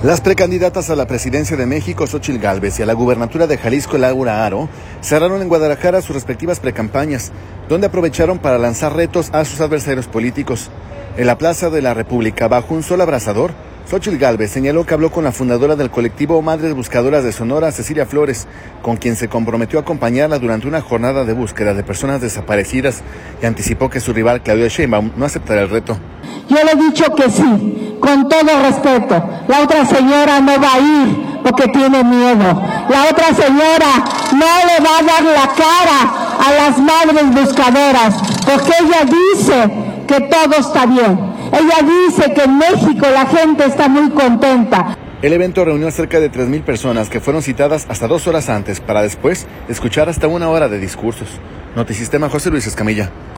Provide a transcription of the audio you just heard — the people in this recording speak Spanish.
Las precandidatas a la presidencia de México, Xóchitl Gálvez, y a la gubernatura de Jalisco, Laura Aro, cerraron en Guadalajara sus respectivas precampañas, donde aprovecharon para lanzar retos a sus adversarios políticos. En la Plaza de la República, bajo un sol abrasador, Xóchitl Gálvez señaló que habló con la fundadora del colectivo Madres Buscadoras de Sonora, Cecilia Flores, con quien se comprometió a acompañarla durante una jornada de búsqueda de personas desaparecidas, y anticipó que su rival, Claudia Sheinbaum, no aceptará el reto. Yo le he dicho que sí, con todo respeto. La otra señora no va a ir porque tiene miedo. La otra señora no le va a dar la cara a las madres buscadoras, porque ella dice que todo está bien. Ella dice que en México la gente está muy contenta. El evento reunió a cerca de 3,000 personas que fueron citadas hasta 2 horas antes para después escuchar hasta 1 hora de discursos. Notisistema, José Luis Escamilla.